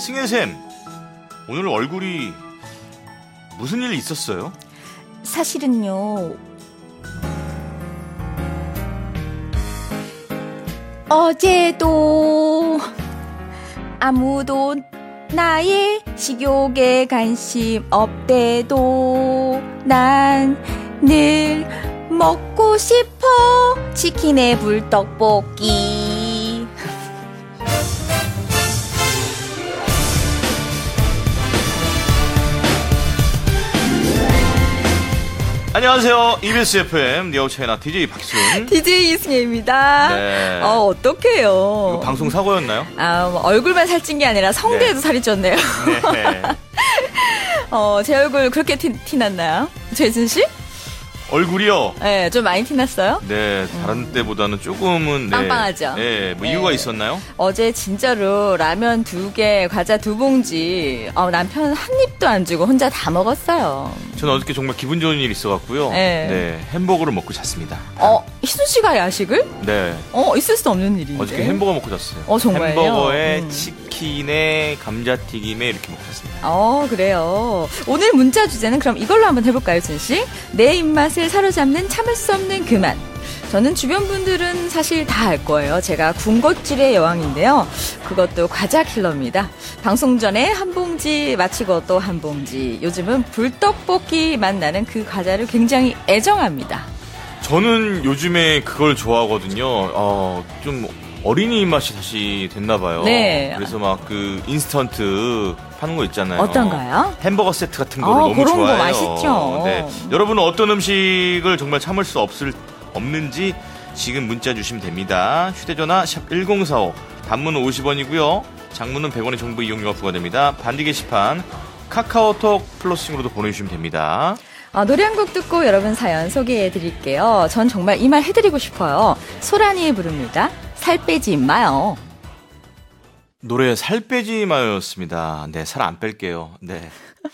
승혜쌤, 오늘 얼굴이 무슨 일 있었어요? 사실은요, 어제도 아무도 나의 식욕에 관심 없대도 난 늘 먹고 싶어 치킨에 불떡볶이. 안녕하세요. EBS FM 니어 채널 DJ 박수훈, DJ 이승혜입니다. 네. 어떡해요. 이거 방송 사고였나요? 얼굴만 살찐 게 아니라 성대에도 네. 살이 쪘네요. 네. 제 얼굴 그렇게 티났나요? 최진 씨? 얼굴이요? 네, 좀 많이 티났어요? 네, 다른 때보다는 조금은 빵빵하죠? 네, 뭐 이유가 있었나요? 어제 진짜로 라면 2개, 과자 2봉지, 남편 한 입도 안 주고 혼자 다 먹었어요. 저는 어저께 정말 기분 좋은 일이 있어갖고요. 네, 햄버거를 먹고 잤습니다. 희순 씨가 야식을? 네. 있을 수 없는 일인데. 어저께 햄버거 먹고 잤어요. 정말요? 햄버거에 치킨에 감자튀김에 이렇게 먹고 잤습니다. 그래요. 오늘 문자 주제는 그럼 이걸로 한번 해볼까요, 순 씨? 내 입맛을 사로잡는 참을 수 없는 그 맛. 저는 주변 분들은 사실 다 알 거예요. 제가 군것질의 여왕인데요. 그것도 과자 킬러입니다. 방송 전에 한 봉지 마치고 또 한 봉지. 요즘은 불떡볶이 맛 나는 그 과자를 굉장히 애정합니다. 저는 요즘에 그걸 좋아하거든요. 좀 어린이 입맛이 다시 됐나 봐요. 네. 그래서 막 그 인스턴트 파는 거 있잖아요. 어떤가요? 햄버거 세트 같은 거를 너무 그런 좋아해요. 거 맛있죠. 네. 여러분은 어떤 음식을 정말 참을 수 없는지 지금 문자 주시면 됩니다. 휴대전화 샵 1045, 단문은 50원이고요. 장문은 100원의 정보 이용료가 부과됩니다. 반디 게시판 카카오톡 플러싱으로도 보내주시면 됩니다. 노래 한 곡 듣고 여러분 사연 소개해드릴게요. 전 정말 이 말 해드리고 싶어요. 소란이 부릅니다. 살 빼지 마요. 노래 살 빼지 마요였습니다. 네, 살 안 뺄게요. 네.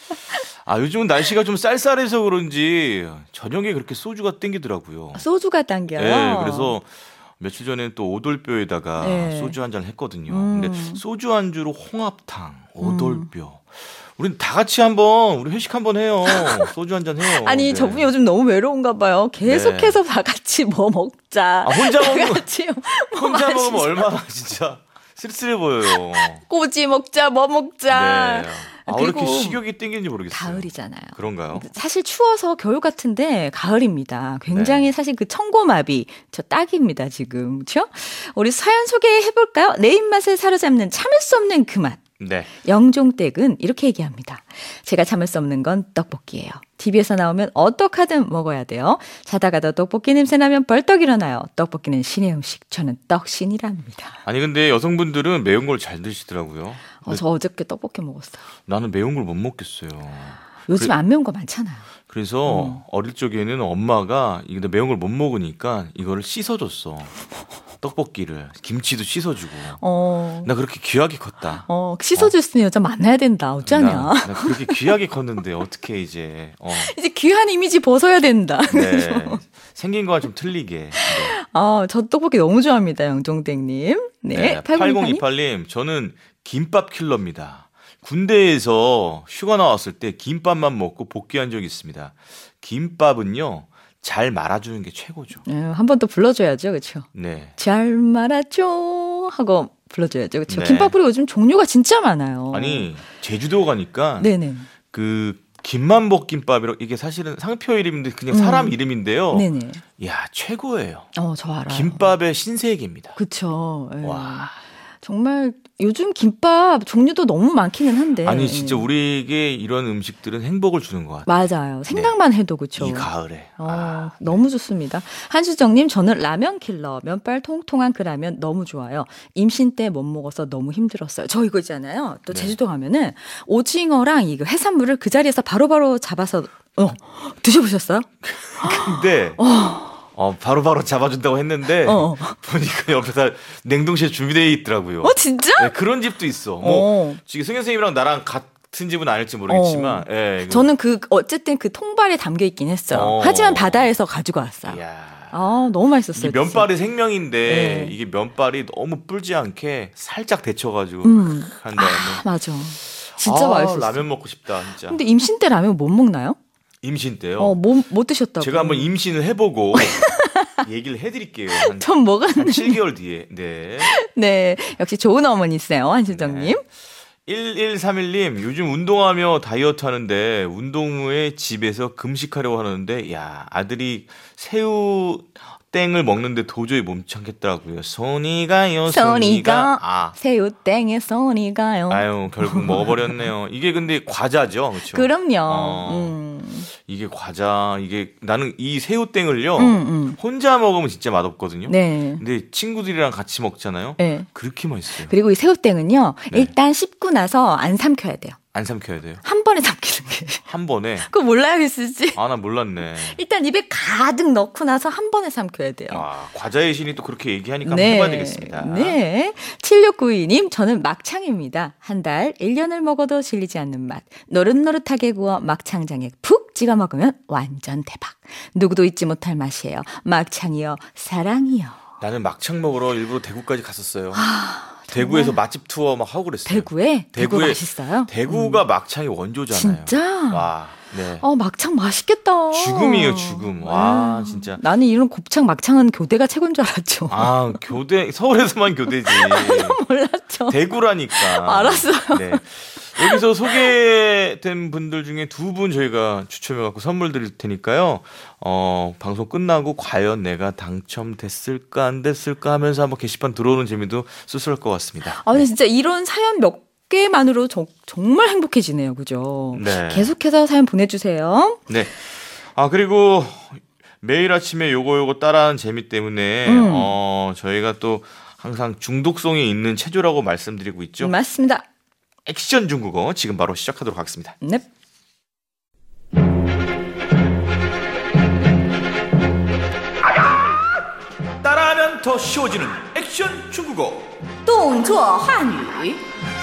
요즘은 날씨가 좀 쌀쌀해서 그런지 저녁에 그렇게 소주가 땡기더라고요. 소주가 당겨요? 네, 그래서 며칠 전에 또 오돌뼈에다가 소주 한 잔 했거든요. 근데 소주 안주로 홍합탕, 오돌뼈. 우린 다 같이 우리 회식 한번 해요. 소주 한 잔 해요. 아니, 네. 저분이 요즘 너무 외로운가 봐요. 계속해서 다 같이 뭐 먹자. 혼자 먹으면, 혼자 먹으면 얼마나 진짜 쓸쓸해 보여요. 꼬지 먹자, 뭐 먹자. 네. 왜 이렇게 식욕이 땡기는지 모르겠어요. 가을이잖아요. 그런가요? 사실 추워서 겨울 같은데 가을입니다. 굉장히 사실 그 청고마비 저 딱입니다 지금. 그렇죠? 우리 사연 소개해볼까요? 내 입맛을 사로잡는 참을 수 없는 그 맛. 네. 영종댁은 이렇게 얘기합니다. 제가 참을 수 없는 건 떡볶이예요. TV에서 나오면 어떡하든 먹어야 돼요. 자다가도 떡볶이 냄새 나면 벌떡 일어나요. 떡볶이는 신의 음식. 저는 떡신이랍니다. 아니 근데 여성분들은 매운 걸 잘 드시더라고요. 저 어저께 떡볶이 먹었어요. 나는 매운 걸 못 먹겠어요. 요즘 안 매운 거 많잖아요. 그래서 어릴 적에는 엄마가 근데 매운 걸 못 먹으니까 이거를 씻어줬어. 떡볶이를 김치도 씻어주고. 나 그렇게 귀하게 컸다. 씻어줄 수 있는 여자 만나야 된다. 어쩌냐. 나 그렇게 귀하게 컸는데 어떻게 이제. 이제 귀한 이미지 벗어야 된다. 네. 생긴 거와 좀 틀리게. 네. 저 떡볶이 너무 좋아합니다. 영종댁님. 네. 8028님, 저는 김밥 킬러입니다. 군대에서 휴가 나왔을 때 김밥만 먹고 복귀한 적이 있습니다. 김밥은요, 잘 말아주는 게 최고죠. 한 번 더 불러줘야죠, 그렇죠? 네. 잘 말아줘 하고 불러줘야죠, 그렇죠? 네. 김밥이 요즘 종류가 진짜 많아요. 아니 제주도 가니까 네네. 그 김만복 김밥이라고 이게 사실은 상표 이름인데 그냥 사람 이름인데요. 네네. 야 최고예요. 저 알아요. 김밥의 신세계입니다. 그렇죠. 와. 정말 요즘 김밥 종류도 너무 많기는 한데. 아니 진짜 우리에게 이런 음식들은 행복을 주는 것 같아요. 맞아요. 생각만 해도 그렇죠. 이 가을에. 너무 좋습니다. 한수정님, 저는 라면 킬러. 면발 통통한 그 라면 너무 좋아요. 임신 때 못 먹어서 너무 힘들었어요. 저 이거 있잖아요. 또 제주도 가면은 오징어랑 이 해산물을 그 자리에서 바로바로 잡아서 드셔보셨어요? 근데 바로바로 잡아준다고 했는데 보니까 옆에서 냉동실에 준비되어 있더라고요. 진짜? 네, 그런 집도 있어. 뭐 지금 승현 선생님이랑 나랑 같은 집은 아닐지 모르겠지만 저는 어쨌든 그 통발에 담겨 있긴 했어요. 하지만 바다에서 가지고 왔어요. 이야. 너무 맛있었어요. 이게 면발이 생명인데 네. 이게 면발이 너무 불지 않게 살짝 데쳐가지고 한 다음에. 맞아. 진짜 맛있었어. 라면 먹고 싶다 진짜. 근데 임신 때 라면 못 먹나요? 임신 때요? 못 드셨다고. 제가 한번 임신을 해보고 얘기를 해드릴게요. 전 뭐가 한 7개월 뒤에. 네. 네. 역시 좋은 어머니세요. 한수정님. 네. 1131님, 요즘 운동하며 다이어트 하는데, 운동 후에 집에서 금식하려고 하는데, 야, 아들이 새우 땡을 먹는데 도저히 못 참겠더라고요. 손이 가요, 손이가. 새우땡에 손이 가요. 아유, 결국 먹어버렸네요. 이게 근데 과자죠, 그렇죠? 그럼요. 이게 과자, 나는 이 새우땡을요, 혼자 먹으면 진짜 맛없거든요. 네. 근데 친구들이랑 같이 먹잖아요. 네. 그렇게 맛있어요. 그리고 이 새우땡은요, 네. 일단 씹고 나서 안 삼켜야 돼요. 안 삼켜야 돼요. 한 번에 삼키는 게. 한 번에. 그거 몰라야겠지. 나 몰랐네. 일단 입에 가득 넣고 나서 한 번에 삼켜야 돼요. 과자의 신이 또 그렇게 얘기하니까 네. 한번 해봐야 되겠습니다. 네. 7692님, 저는 막창입니다. 한 달, 1년을 먹어도 질리지 않는 맛. 노릇노릇하게 구워 막창장에 푹 찍어 먹으면 완전 대박. 누구도 잊지 못할 맛이에요. 막창이요, 사랑이요. 나는 막창 먹으러 일부러 대구까지 갔었어요. 대구에서 맛집 투어 막 하고 그랬어요. 대구에? 대구 맛있어요? 대구가 막창의 원조잖아요. 진짜? 와, 네. 막창 맛있겠다. 죽음이에요, 죽음. 와, 진짜. 나는 이런 곱창 막창은 교대가 최고인 줄 알았죠. 서울에서만 교대지. 몰랐죠. 대구라니까. 알았어요. 네. 여기서 소개된 분들 중에 2분 저희가 추첨해갖고 선물 드릴 테니까요. 방송 끝나고 과연 내가 당첨됐을까 안 됐을까 하면서 한번 게시판 들어오는 재미도 쏠쏠할 것 같습니다. 근데 진짜 이런 사연 몇 개만으로 정말 행복해지네요. 그죠? 네. 계속해서 사연 보내주세요. 네. 그리고 매일 아침에 요거 따라하는 재미 때문에 저희가 또 항상 중독성이 있는 체조라고 말씀드리고 있죠. 맞습니다. 액션 중국어 지금 바로 시작하도록 하겠습니다. 네. 따라하면 더 쉬워지는 액션 중국어. 动作汉语.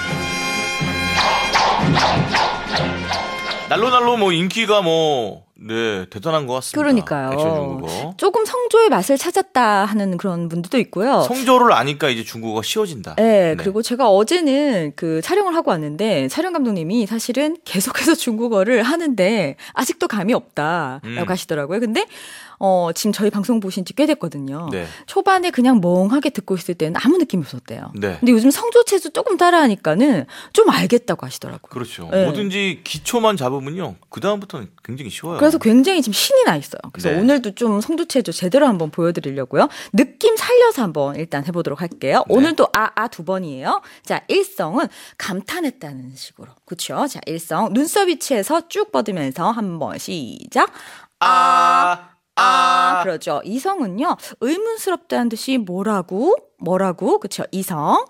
날로 인기가 대단한 것 같습니다. 그러니까요. 액션 중국어. 조금 성조의 맛을 찾았다 하는 그런 분들도 있고요. 성조를 아니까 이제 중국어가 쉬워진다. 네, 그리고 제가 어제는 그 촬영을 하고 왔는데 촬영 감독님이 사실은 계속해서 중국어를 하는데 아직도 감이 없다라고 하시더라고요. 근데 지금 저희 방송 보신 지 꽤 됐거든요. 네. 초반에 그냥 멍하게 듣고 있을 때는 아무 느낌이 없었대요. 네. 근데 요즘 성조체조 조금 따라하니까는 좀 알겠다고 하시더라고요. 그렇죠. 네. 뭐든지 기초만 잡으면요. 그다음부터는 굉장히 쉬워요. 그래서 굉장히 지금 신이 나 있어요. 그래서 네. 오늘도 좀 성조체조 제대로 한번 보여드리려고요. 느낌 살려서 한번 일단 해보도록 할게요. 네. 오늘도 2번이에요. 자, 일성은 감탄했다는 식으로. 그렇죠? 자, 일성 눈썹 위치에서 쭉 뻗으면서 한번 시작. 그렇죠. 이성은요, 의문스럽다는 듯이 뭐라고? 그렇죠. 이성.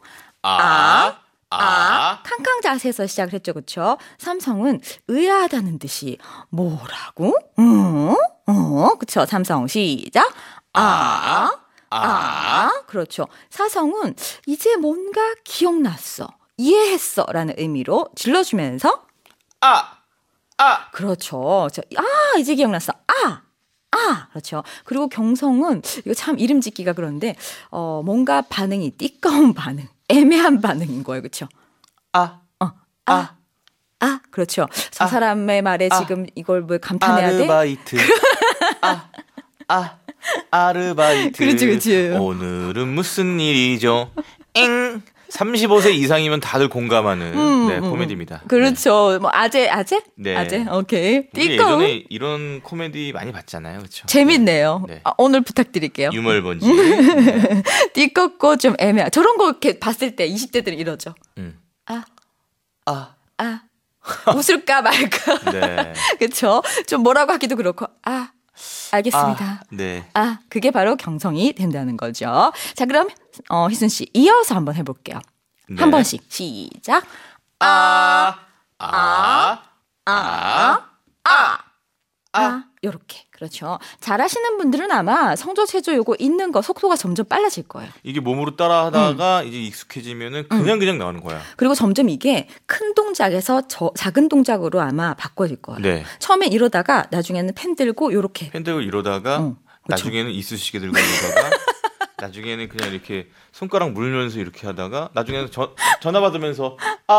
캉캉 자세에서 시작을 했죠. 그렇죠. 삼성은 의아하다는 듯이 뭐라고? 그렇죠. 삼성 시작. 그렇죠. 사성은 이제 뭔가 기억났어. 이해했어. 라는 의미로 질러주면서 그렇죠. 이제 기억났어. 그렇죠. 그리고 경성은 이거 참 이름 짓기가 그런데 뭔가 반응이 띠꺼운 반응, 애매한 반응인 거예요. 그렇죠? 그렇죠. 저 사람의 말에 지금 이걸 뭐 감탄해야 돼? 아르바이트. 아르바이트. 그렇지. 오늘은 무슨 일이죠? 35세 이상이면 다들 공감하는 코미디입니다. 그렇죠. 뭐 아재? 네. 아재? 오케이. 우리 띠꺼운. 예전에 이런 코미디 많이 봤잖아요. 그렇죠? 재밌네요. 네. 오늘 부탁드릴게요. 유물번지. 네. 띠껍고 좀 애매한. 저런 거 이렇게 봤을 때 20대들은 이러죠. 웃을까 말까. 네. 그렇죠. 좀 뭐라고 하기도 그렇고. 알겠습니다. 네. 그게 바로 경성이 된다는 거죠. 자, 그럼 희순 씨 이어서 한번 해볼게요. 네. 한 번씩 시작. 요렇게. 그렇죠. 잘하시는 분들은 아마 성조체조 요거 있는 거 속도가 점점 빨라질 거예요. 이게 몸으로 따라하다가 이제 익숙해지면은 그냥 나오는 거야. 그리고 점점 이게 큰 동작에서 작은 동작으로 아마 바꿔질 거예요. 네. 처음엔 이러다가 나중에는 펜 들고 요렇게. 팬들을 이러다가 나중에는 이쑤시개 들고 이러다가 나중에는 그냥 이렇게 손가락 물면서 이렇게 하다가 나중에는 전화 받으면서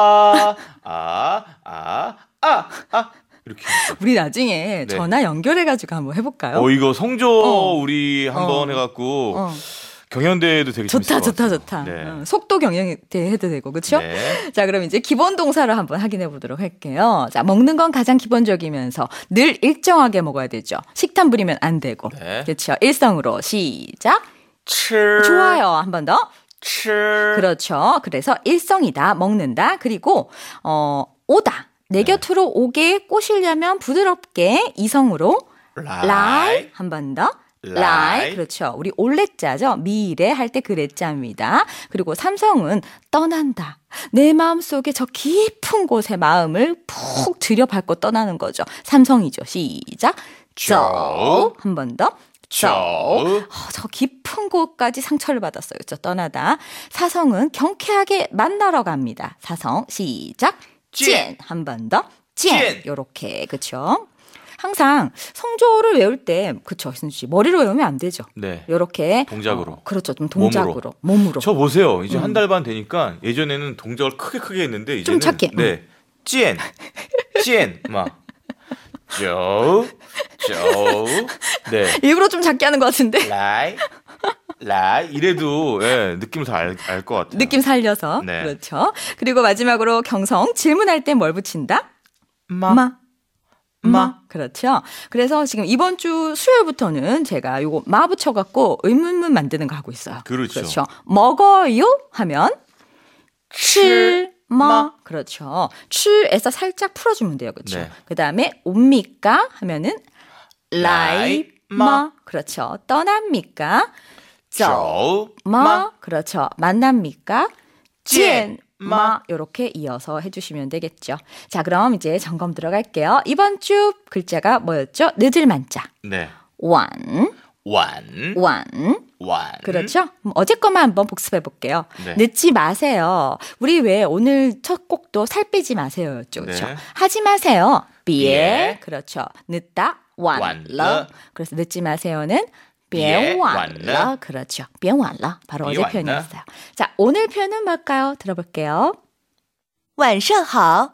이렇게 우리 나중에 네. 전화 연결해가지고 한번 해볼까요? 이거 성조 우리 한번 해갖고 경연대회도 되게 재밌을 것 같아요. 좋다. 네. 속도 경연대회 해도 되고 그렇죠? 네. 자, 그럼 이제 기본 동사를 한번 확인해 보도록 할게요. 자, 먹는 건 가장 기본적이면서 늘 일정하게 먹어야 되죠. 식탐 부리면 안 되고. 네. 그렇죠. 일성으로 시작. 吃 좋아요. 한 번 더. 吃 그렇죠. 그래서 일성이다. 먹는다. 그리고 오다. 내 곁으로 오게 꼬시려면 부드럽게 이성으로 라이 한 번 더. 라이 그렇죠. 우리 올레자죠. 미래 할 때 그 레자입니다. 그리고 삼성은 떠난다. 내 마음속에 저 깊은 곳에 마음을 푹 들여밟고 떠나는 거죠. 삼성이죠. 시작. 저 한 번 더. 저 깊은 곳까지 상처를 받았어요. 저 떠나다. 사성은 경쾌하게 만나러 갑니다. 사성 시작. 찐 한 번 더. 찐 요렇게 그렇죠. 항상 성조를 외울 때 그쵸 희순 씨 머리로 외우면 안 되죠. 네. 요렇게 동작으로. 그렇죠. 좀 동작으로 몸으로. 저 보세요. 이제 한 달 반 되니까 예전에는 동작을 크게 했는데 이제는 좀 작게. 네. 찐 막 조. 네. 일부러 좀 작게 하는 것 같은데. 라이 이래도 예, 느낌을 다 알 것 같아요. 느낌 살려서. 네. 그렇죠. 그리고 마지막으로 경성 질문할 땐 뭘 붙인다? 마. 그렇죠. 그래서 지금 이번 주 수요일부터는 제가 요거 마 붙여갖고 의문문 만드는 거 하고 있어요. 그렇죠. 먹어요 하면 칠, 마. 마. 그렇죠. 칠에서 살짝 풀어주면 돼요. 그렇죠. 네. 그 다음에 옵니까 하면은 라이, 마. 그렇죠. 떠납니까? 마. 그렇죠. 만납니까? 찐. 마 요렇게 이어서 해주시면 되겠죠. 자, 그럼 이제 점검 들어갈게요. 이번 주 글자가 뭐였죠? 늦을 만자. 네. 완. 완. 그렇죠? 어제 것만 한번 복습해 볼게요. 네. 늦지 마세요. 우리 왜 오늘 첫 곡도 살 빼지 마세요였죠. 그렇죠? 네. 하지 마세요. 비에. 비에. 그렇죠. 늦다. 완. 완了. 그래서 늦지 마세요는 别晚了. 그렇죠. 别晚了. 바로 어제 표현이었어요. 자, 오늘 표현은 뭘까요? 들어볼게요. 晚上好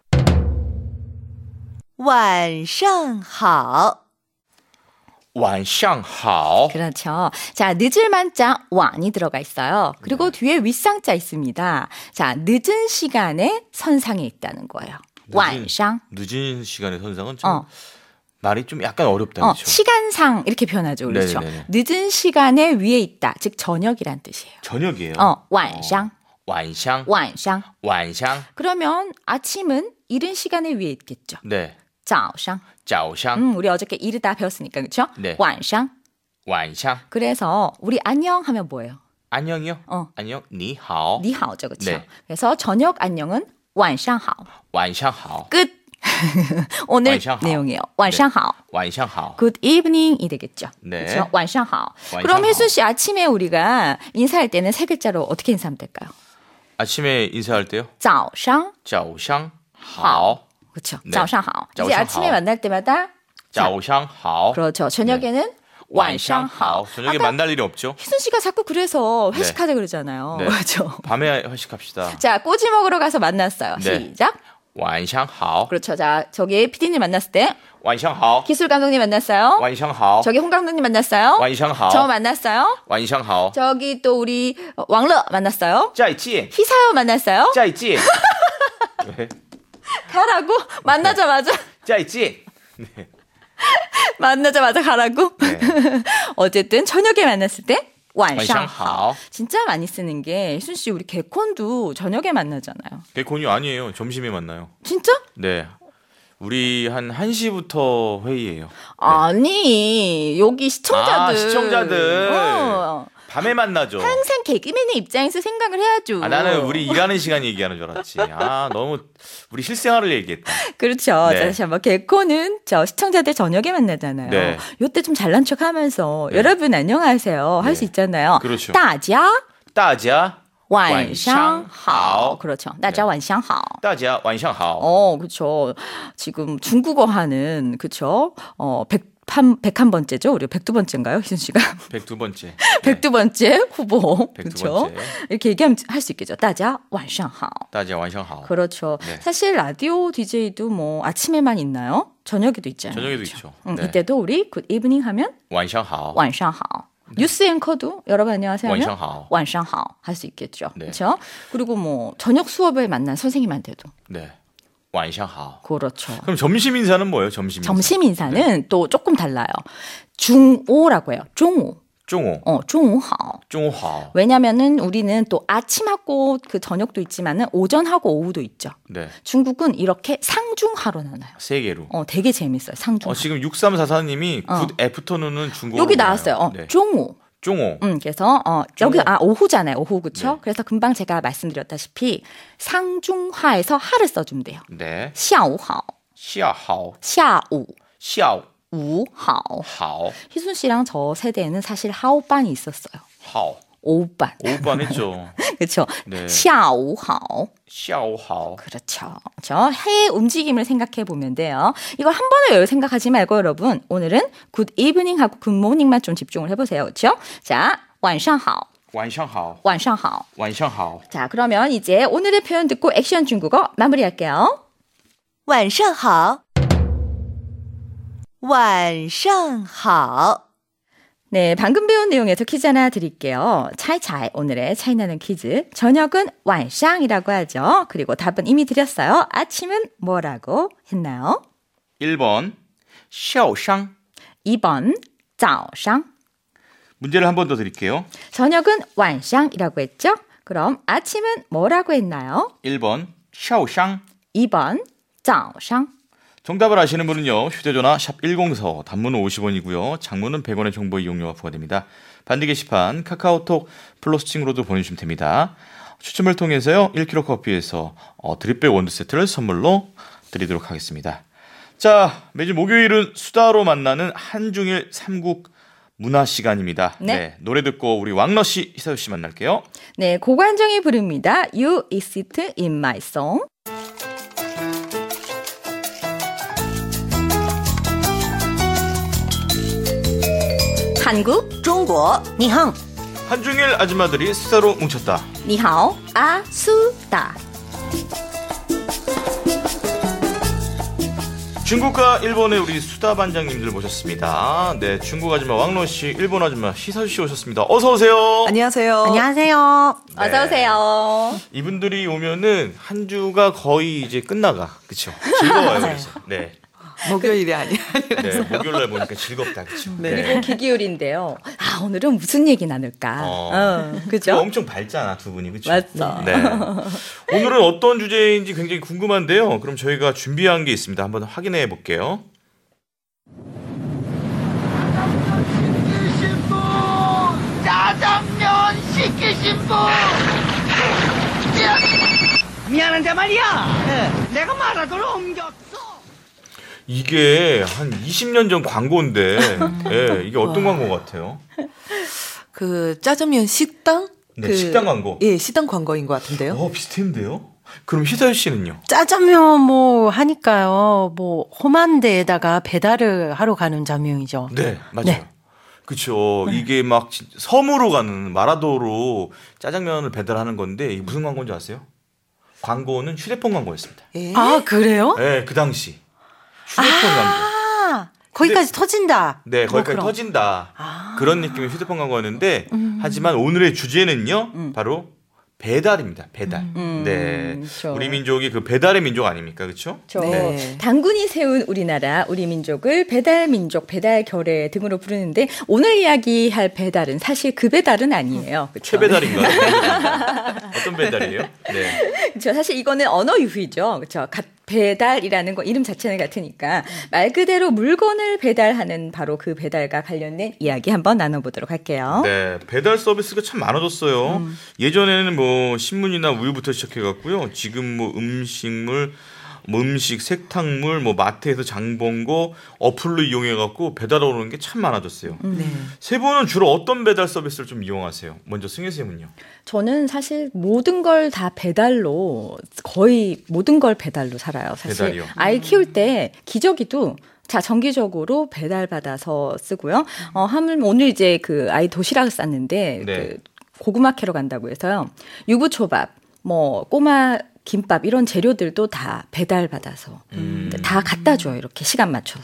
晚上好晚上好 그렇죠. 자, 늦을 만자 완이 들어가 있어요. 그리고 뒤에 윗상자 있습니다. 자, 늦은 시간에 선상에 있다는 거예요. 晚上. 늦은 시간의 선상은 좀 말이 좀 약간 어렵다. 그렇죠? 시간상 이렇게 표현하죠. 그렇죠. 네네네. 늦은 시간에 위에 있다. 즉 저녁이란 뜻이에요. 저녁이에요. 晚上. 晚上. 晚上. 그러면 아침은 이른 시간에 위에 있겠죠. 네. 早上. 早上. 우리 어저께 이르다 배웠으니까 그렇죠? 네. 晚上. 晚上. 그래서 우리 안녕 하면 뭐예요? 안녕이요? 안녕. 你好. 你好죠. 그렇죠? 네. 그래서 저녁 안녕은 晚上好. 晚上好. 끝. 오늘 晚上好. 내용이에요. 晚上好. 晚上好. Good evening이 되겠죠. 네. 그렇죠? 晚上好. 晚上好. 그럼 혜순 씨 아침에 우리가 인사할 때는 세 글자로 어떻게 인사하면 될까요? 아침에 인사할 때요? 早上早上好. 그렇죠. 네. 早上好. 이제 早上好. 아침에 만날 때마다 早上好. 그렇죠. 저녁에는 晚上好. 저녁에 만날 일이 없죠? 혜순 씨가 자꾸 그래서 회식하자 그러잖아요. 네. 그렇죠. 밤에 회식합시다. 자, 꼬지 먹으러 가서 만났어요. 네. 시작. 晚上好. 그렇죠. 자, 저기 PD님 만났을 때 晚上好. 기술 감독님 만났어요. 晚上好. 저기 홍 감독님 만났어요. 晚上好. 저 만났어요. 晚上好. 저기 또 우리 왕러 만났어요. 再见. 희사요 만났어요. 再见. 왜? 가라고 만나자마자 再见. 네. 만나자마자 가라고. 네. 어쨌든 저녁에 만났을 때 晚上好. 晚上好. 진짜 많이 쓰는 게 순 씨 우리 개콘도 저녁에 만나잖아요. 개콘이 아니에요. 점심에 만나요. 진짜? 네. 우리 한 1시부터 회의해요. 아니 여기 시청자들. 시청자들. 밤에 만나죠. 항상 개그맨의 입장에서 생각을 해야죠. 나는 우리 일하는 시간 얘기하는 줄 알았지. 너무 우리 실생활을 얘기했다. 그렇죠. 네. 다시 한번 개코는 저 시청자들 저녁에 만나잖아요. 네. 요때 좀 잘난 척하면서 네. 여러분 안녕하세요 할 수 있잖아요. 그렇죠. 大家大家晚上好. 好. 그렇죠. 大家晚上好. 大家晚上好. 그렇죠. 지금 중국어 하는 그렇죠. 101번째죠? 우리 102번째인가요? 희순 씨가? 102번째. 102번째 후보. 102번째. 그렇죠. 이렇게 얘기하면 할 수 있겠죠. 大家晚上好. 大家晚上好. 그렇죠. 네. 사실 라디오 DJ도 뭐 아침에만 있나요? 저녁에도 있잖아요. 저녁에도 그렇죠? 있죠. 네. 네. 이때도 우리 good evening 하면 晚上好. 晚上好. 뉴스 앵커도 여러분 안녕하세요 하면 晚上好. 晚上好 할 수 있겠죠. 네. 그렇죠? 그리고 뭐 저녁 수업을 만난 선생님한테도 네. 晚上好. 그렇죠. 그럼 점심 인사는 뭐예요? 점심 인사. 점심 인사는 또 조금 달라요. 중오라고 해요. 중오. 中午. 중오하오. 中午好. 왜냐면은 우리는 또 아침하고 그 저녁도 있지만은 오전하고 오후도 있죠. 네. 중국은 이렇게 상중하로 나눠요. 세 개로. 되게 재밌어요. 상중. 지금 6344님이 굿 애프터눈은 중국어로 여기 나와요. 나왔어요. 네. 중오. 中午. 그래서 여기 오후잖아요. 오후 그렇죠? 네. 그래서 금방 제가 말씀드렸다시피 상중하에서 하를 써주면 돼요. 네. 下午好. 下午. 下午. 下午. 午好. 好. 희순 씨랑 저 세대에는 사실 하오반이 있었어요. 好. 오후반. 오후반 했죠. 그렇죠. 네. 下午好. 下午好. 그렇죠. 저 해의 움직임을 생각해 보면 돼요. 이걸 한 번에 생각하지 말고 여러분 오늘은 good evening 하고 good morning만 좀 집중을 해보세요. 그렇죠? 자, 晚上好. 晚上好. 晚上好. 晚上好. 자, 그러면 이제 오늘의 표현 듣고 액션 중국어 마무리할게요. 晚上好，晚上好。 네, 방금 배운 내용에서 퀴즈 하나 드릴게요. 차이차이 오늘의 차이나는 퀴즈. 저녁은 완샹이라고 하죠. 그리고 답은 이미 드렸어요. 아침은 뭐라고 했나요? 1번 下商. 2번 早上. 문제를 한 번 더 드릴게요. 저녁은 완샹이라고 했죠? 그럼 아침은 뭐라고 했나요? 1번 下商. 2번 早上. 정답을 아시는 분은요. 휴대전화 샵 1045 단문은 50원이고요. 장문은 100원의 정보 이용료가 부과됩니다. 반디 게시판 카카오톡 플러스칭으로도 보내주시면 됩니다. 추첨을 통해서요. 1kg 커피에서 드립백 원두 세트를 선물로 드리도록 하겠습니다. 자, 매주 목요일은 수다로 만나는 한중일 삼국 문화 시간입니다. 네. 노래 듣고 우리 왕러 씨, 희사유 씨 만날게요. 네, 고관정이 부릅니다. You exist in my song. 한국, 中国，你好， 한중일 아줌마들이 수다로 뭉쳤다. 니하오, 아수다. 중국과 일본의 우리 수다 반장님들 모셨습니다. 네, 중국 아줌마 왕러 씨, 일본 아줌마 희사유 씨 오셨습니다. 어서 오세요. 안녕하세요. 안녕하세요. 네. 어서 오세요. 이분들이 오면은 한 주가 거의 이제 끝나가. 그렇죠? 즐거워요. 그래서. 네. 목요일이 아니야. 네, 목요일 날 보니까 즐겁다. 그렇죠? 그리고 기기울인데요. 오늘은 무슨 얘기 나눌까? 그죠? 엄청 밝잖아, 두 분이. 그렇죠? 맞죠. 네. 오늘은 어떤 주제인지 굉장히 궁금한데요. 그럼 저희가 준비한 게 있습니다. 한번 확인해 볼게요. 짜장면 시키신 분! 미안한데 말이야! 내가 마라도를 옮겼어! 이게 한 20년 전 광고인데, 예, 이게 어떤 광고 같아요? 그 짜장면 식당? 네, 식당 광고. 예, 식당 광고인 것 같은데요. 비슷한데요? 그럼 희사유 씨는요? 짜장면 뭐 하니까요. 뭐 험한 데에다가 배달을 하러 가는 장면이죠. 네, 맞아요. 네. 그렇죠. 이게 막 섬으로 가는 마라도로 짜장면을 배달하는 건데 이게 무슨 광고인지 아세요? 광고는 휴대폰 광고였습니다. 예? 아, 그래요? 네, 그 당시 휴대폰 광고. 거기까지 터진다. 네, 거기까지 그럼. 터진다. 그런 느낌의 휴대폰 광고였는데 하지만 오늘의 주제는요. 바로 배달입니다. 배달. 네. 그렇죠. 우리 민족이 그 배달의 민족 아닙니까? 그렇죠? 네. 당군이 세운 우리나라, 우리 민족을 배달민족, 배달결의 등으로 부르는데 오늘 이야기할 배달은 사실 그 배달은 아니에요. 그렇죠? 최배달인가요? 어떤 배달이에요? 네. 그렇죠. 사실 이거는 언어 유희죠. 그렇죠. 배달이라는 거 이름 자체는 같으니까 말 그대로 물건을 배달하는 바로 그 배달과 관련된 이야기 한번 나눠보도록 할게요. 네, 배달 서비스가 참 많아졌어요. 예전에는 뭐 신문이나 우유부터 시작해갖고요. 지금 뭐 음식물, 뭐 음식, 색탕물, 뭐 마트에서 장본거 어플로 이용해갖고 배달 오는 게 참 많아졌어요. 네. 세 분은 주로 어떤 배달 서비스를 좀 이용하세요? 먼저 승혜 쌤은요? 저는 사실 모든 걸 다 배달로 거의 모든 걸 배달로 살아요. 사실 배달이요? 아이 키울 때 기저귀도 자, 정기적으로 배달받아서 쓰고요. 하물며 오늘 이제 그 아이 도시락을 쌌는데, 네. 그 고구마 캐러 간다고 해서요. 유부초밥, 뭐, 꼬마 김밥 이런 재료들도 다 배달받아서 다 갖다 줘요. 이렇게 시간 맞춰서.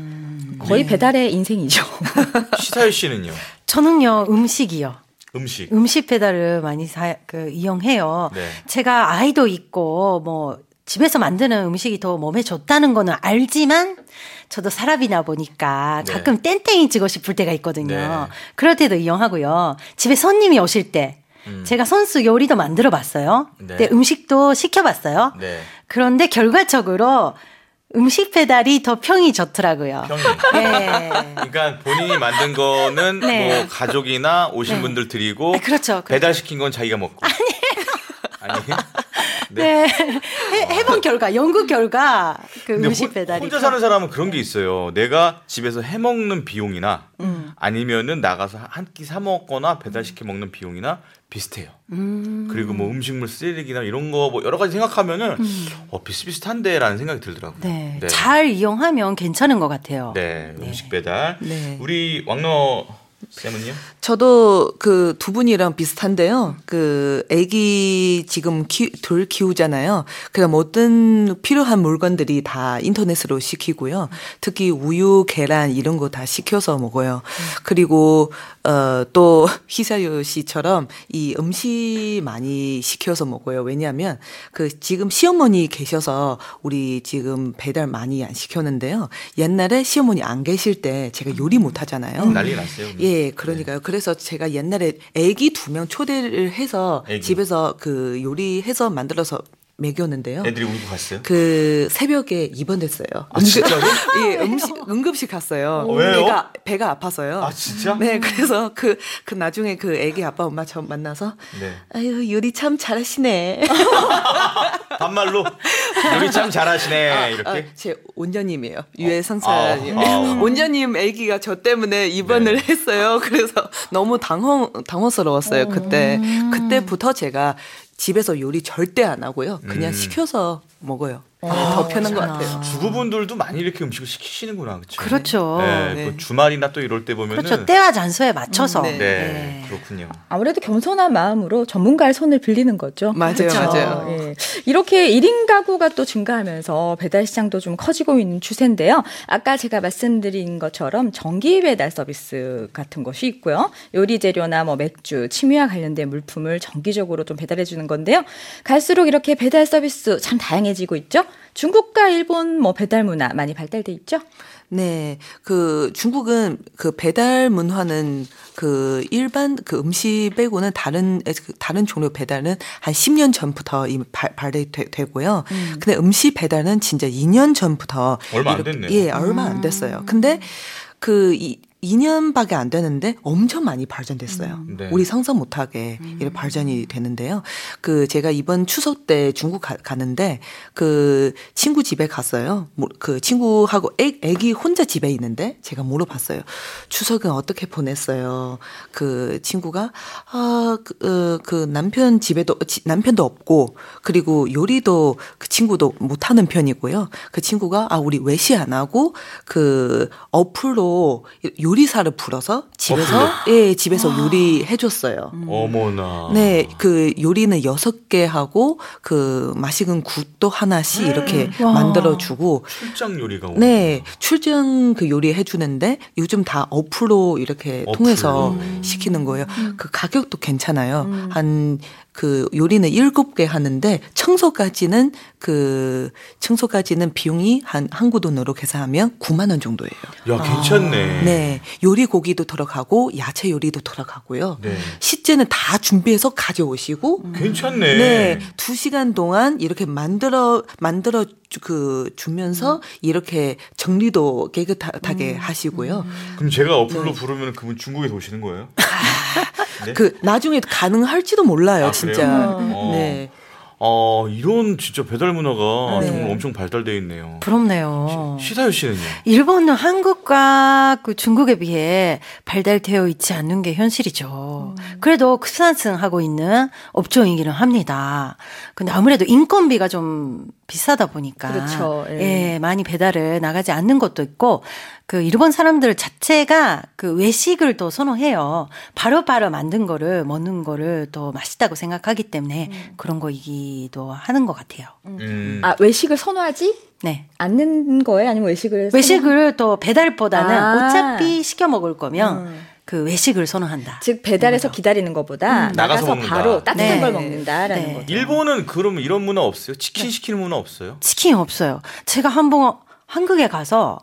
거의 배달의 인생이죠. 시사유 씨는요? 저는요, 음식이요. 음식 배달을 많이 이용해요. 네. 제가 아이도 있고, 뭐, 집에서 만드는 음식이 더 몸에 좋다는 거는 알지만, 저도 사람이나 보니까 네. 가끔 땡땡이 찍고 싶을 때가 있거든요. 네. 그럴 때도 이용하고요. 집에 손님이 오실 때, 제가 손수 요리도 만들어 봤어요. 네. 네, 음식도 시켜봤어요. 네. 그런데 결과적으로 음식 배달이 더 평이 좋더라고요. 평이. 네. 그러니까 본인이 만든 거는 네. 뭐 가족이나 오신 분들 드리고 그렇죠. 배달시킨 건 자기가 먹고. 아니에요? 네. 해본 결과, 연구 결과, 그 근데 음식 배달이. 혼자 사는 사람은 그런 게 있어요. 내가 집에서 해 먹는 비용이나 아니면은 나가서 한 끼 사 먹거나 배달시켜 먹는 비용이나 비슷해요. 그리고 뭐 음식물 쓰레기나 이런 거 뭐 여러 가지 생각하면은 비슷비슷한데라는 생각이 들더라고요. 네. 네. 잘 이용하면 괜찮은 것 같아요. 네, 음식 배달. 네. 우리 왕너 쌤은요? 저도 그 두 분이랑 비슷한데요. 그 아기 지금 둘 키우잖아요. 그럼 모든 필요한 물건들이 다 인터넷으로 시키고요. 특히 우유, 계란 이런 거 다 시켜서 먹어요. 그리고 또 희사유 씨처럼 이 음식 많이 시켜서 먹어요. 왜냐하면 그 지금 시어머니 계셔서 우리 지금 배달 많이 안 시켰는데요. 옛날에 시어머니 안 계실 때 제가 요리 못 하잖아요. 난리 났어요. 예, 그러니까요. 네. 그래서 제가 옛날에 애기 2명 초대를 해서 애기. 집에서 그 요리해서 만들어서 먹였는데요. 애들이 울고 갔어요? 그 새벽에 입원됐어요. 아, 진짜요? 예, 응급실 갔어요. 왜요? 배가 아파서요. 아, 진짜? 네, 그래서 그 나중에 그 애기 아빠 엄마 처음 만나서 네. 아유, 요리 참 잘하시네. 반말로 요리 참 잘하시네 이렇게. 제 온전님이에요. 유해 성사님. 아. 온전님 아기가 저 때문에 입원을 네. 했어요. 그래서 너무 당황스러웠어요. 그때부터 제가 집에서 요리 절대 안 하고요. 그냥 시켜서 먹어요. 더 편한 것 같아요. 주부분들도 많이 이렇게 음식을 시키시는구나, 그렇죠? 그렇죠. 네, 네. 그 주말이나 또 이럴 때 보면은 그렇죠. 때와 장소에 맞춰서. 네. 네, 그렇군요. 아무래도 겸손한 마음으로 전문가의 손을 빌리는 거죠. 맞아요, 그렇죠? 맞아요. 예. 이렇게 1인 가구가 또 증가하면서 배달 시장도 좀 커지고 있는 추세인데요. 아까 제가 말씀드린 것처럼 정기 배달 서비스 같은 것이 있고요. 요리 재료나 뭐 맥주, 취미와 관련된 물품을 정기적으로 좀 배달해 주는 건데요. 갈수록 이렇게 배달 서비스 참 다양해지고 있죠. 중국과 일본 뭐 배달 문화 많이 발달돼 있죠. 네, 그 중국은 그 배달 문화는 그 일반 그 음식 빼고는 다른 종류 배달은 한 10년 전부터 이미 발달되고요. 근데 음식 배달은 진짜 2년 전부터 얼마 안 됐네요. 예, 얼마 안 됐어요. 근데 그 2년밖에 안 되는데 엄청 많이 발전됐어요. 네. 우리 상상 못하게 이렇게 발전이 되는데요. 그 제가 이번 추석 때 중국 가는데 그 친구 집에 갔어요. 그 친구하고 애기 혼자 집에 있는데 제가 물어봤어요. 추석은 어떻게 보냈어요? 그 친구가 그 남편 집에도 남편도 없고 그리고 요리도 그 친구도 못하는 편이고요. 그 친구가 우리 외식 안 하고 그 어플로 요리사를 불러서 집에서 요리해 줬어요. 어머나. 네, 그 요리는 6개 하고 그 맛있는 국도 하나씩 이렇게 만들어 주고 출장 요리가 오네. 네, 출장 그 요리 해 주는데 요즘 다 어플로 이렇게 통해서 시키는 거예요. 그 가격도 괜찮아요. 한 그 요리는 7개 하는데 청소까지는 비용이 한국 돈으로 계산하면 9만 원 정도예요. 야, 괜찮네. 네. 요리 고기도 들어가고 야채 요리도 들어가고요. 네. 식재는 다 준비해서 가져오시고 괜찮네. 네. 2시간 동안 이렇게 만들어 주면서 이렇게 정리도 깨끗하게 하시고요. 그럼 제가 어플로 부르면 그분 중국에서 오시는 거예요? 네? 그 나중에 가능할지도 몰라요, 진짜. 그래요? 네. 이런 진짜 배달 문화가 네. 정말 엄청 발달되어 있네요. 부럽네요. 시사유 씨는요? 일본은 한국과 그 중국에 비해 발달되어 있지 않는 게 현실이죠. 그래도 급상승하고 있는 업종이기는 합니다. 근데 아무래도 인건비가 좀 비싸다 보니까 그렇죠. 예, 많이 배달을 나가지 않는 것도 있고 그 일본 사람들 자체가 그 외식을 더 선호해요. 바로바로 만든 거를 먹는 거를 더 맛있다고 생각하기 때문에 그런 거이기도 하는 것 같아요. 아, 외식을 선호하지? 네. 않는 거예요? 아니면 외식을 외식을 또 배달보다는 아. 어차피 시켜 먹을 거면 그 외식을 선호한다. 즉 배달해서 기다리는 것보다 나가서 나가서 먹는다. 바로 따뜻한 네. 걸 먹는다라는 네. 거죠. 일본은 그러면 이런 문화 없어요? 치킨 시키는 문화 없어요? 치킨이 없어요. 제가 한번 한국에 가서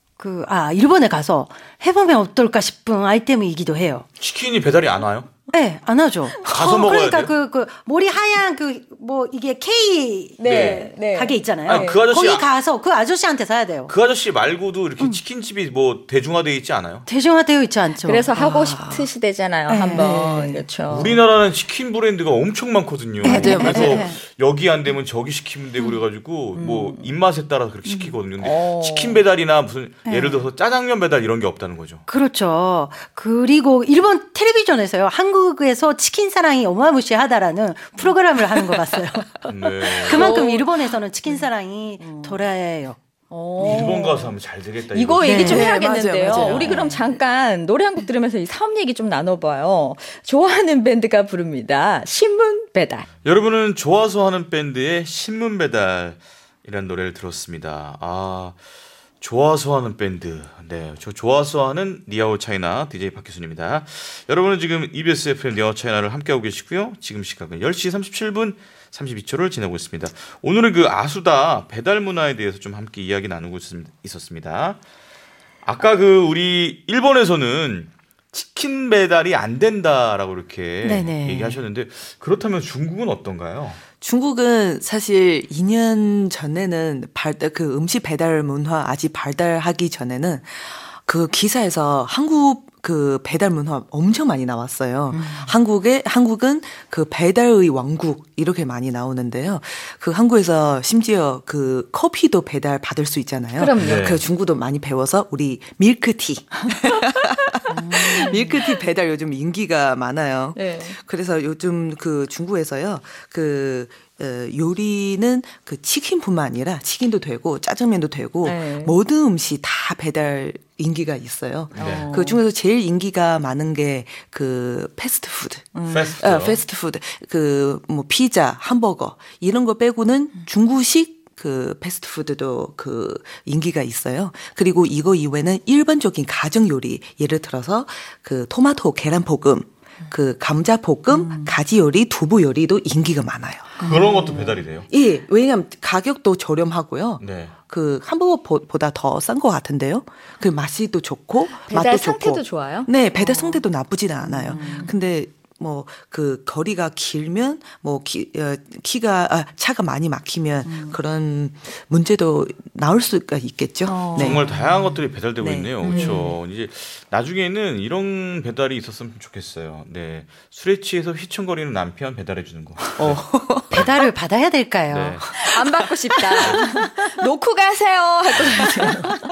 일본에 가서 해보면 어떨까 싶은 아이템이기도 해요. 치킨이 배달이 안 와요? 네, 안 하죠. 가서 먹어야 그러니까 돼요? 머리 하얀 이게 K 네, 네. 가게 있잖아요. 아니, 그 아저씨 거기 가서 그 아저씨한테 사야 돼요. 그 아저씨 말고도 이렇게 치킨집이 뭐 대중화되어 있지 않아요? 대중화되어 있지 않죠. 그래서 하고 싶으시대잖아요. 한번 그렇죠. 우리나라는 치킨 브랜드가 엄청 많거든요. 맞아요, 그래서 맞아요. 여기 안 되면 저기 시키면 되고 그래가지고 뭐 입맛에 따라서 그렇게 시키거든요. 근데 치킨 배달이나 무슨 예를 들어서 짜장면 배달 이런 게 없다는 거죠. 그렇죠. 그리고 일본 텔레비전에서요. 한국에서 치킨 사랑이 어마무시하다라는 프로그램을 하는 거 봤어요. 네. 그만큼 일본에서는 치킨 사랑이 덜해요. 일본 가서 하면 잘 되겠다. 이거 얘기 좀 네, 해야겠는데요. 맞아요. 우리 그럼 잠깐 노래 한 곡 들으면서 이 사업 얘기 좀 나눠봐요. 좋아하는 밴드가 부릅니다. 신문 배달. 여러분은 좋아서 하는 밴드의 신문 배달이라는 노래를 들었습니다. 아, 좋아서 하는 밴드. 네, 저 좋아서 하는 니아오 차이나 DJ 박희순입니다. 여러분은 지금 EBS FM 니아오 차이나를 함께하고 계시고요. 지금 시각은 10시 37분 32초를 지나고 있습니다. 오늘은 그 아수다 배달 문화에 대해서 좀 함께 이야기 나누고 있었습니다. 아까 우리 일본에서는 치킨 배달이 안 된다라고 이렇게 네네. 얘기하셨는데 그렇다면 중국은 어떤가요? 중국은 사실 2년 전에는 그 음식 배달 문화 아직 발달하기 전에는 그 기사에서 한국 그 배달 문화 엄청 많이 나왔어요. 한국은 그 배달의 왕국 이렇게 많이 나오는데요. 그 한국에서 심지어 그 커피도 배달 받을 수 있잖아요. 그럼요. 네. 그 중국도 많이 배워서 우리 밀크티. 밀크티 배달 요즘 인기가 많아요. 네. 그래서 요즘 그 중국에서요. 요리는 그 치킨뿐만 아니라 치킨도 되고 짜장면도 되고 네. 모든 음식 다 배달 인기가 있어요. 네. 그 중에서 제일 인기가 많은 게 그 패스트푸드. 패스트푸드. 그 뭐 피자, 햄버거 이런 거 빼고는 중국식 그 패스트푸드도 그 인기가 있어요. 그리고 이거 이외에는 일반적인 가정 요리 예를 들어서 그 토마토 계란볶음, 그 감자볶음, 가지 요리, 두부 요리도 인기가 많아요. 그런 것도 배달이 돼요? 예, 왜냐하면 가격도 저렴하고요. 네. 그 햄버거보다 더 싼 것 같은데요. 그 맛이 또 좋고 배달 맛도 상태도 좋고. 좋아요? 네, 배달 상태도 나쁘지는 않아요. 근데 뭐 그 거리가 길면 뭐 차가 많이 막히면 그런 문제도 나올 수가 있겠죠. 네. 정말 다양한 것들이 배달되고 네. 있네요. 그렇죠. 이제 나중에는 이런 배달이 있었으면 좋겠어요. 네. 술에 취해서 휘청거리는 남편 배달해 주는 거. 배달을 받아야 될까요? 네. 안 받고 싶다. 놓고 가세요. 할 것 같아요.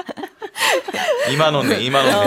2만 원에